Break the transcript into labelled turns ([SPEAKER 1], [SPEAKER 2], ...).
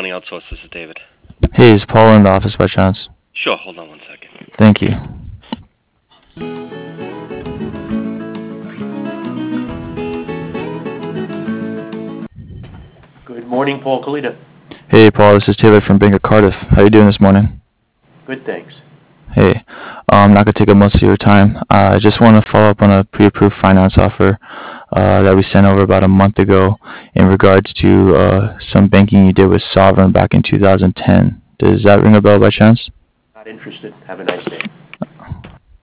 [SPEAKER 1] Money Outsource. This is David.
[SPEAKER 2] Hey, is Paul in the office by chance?
[SPEAKER 1] Sure, hold on one second.
[SPEAKER 2] Thank you.
[SPEAKER 3] Good morning, Paul Kalita.
[SPEAKER 2] Hey, Paul, this is Taylor from Bank of Cardiff. How you doing this morning?
[SPEAKER 3] Good, thanks.
[SPEAKER 2] Hey, I'm not gonna take up most of your time. I just want to follow up on a pre-approved finance offer that we sent over about a month ago in regards to some banking you did with Sovereign back in 2010. Does that ring a bell by chance?
[SPEAKER 3] Not interested. Have a nice day.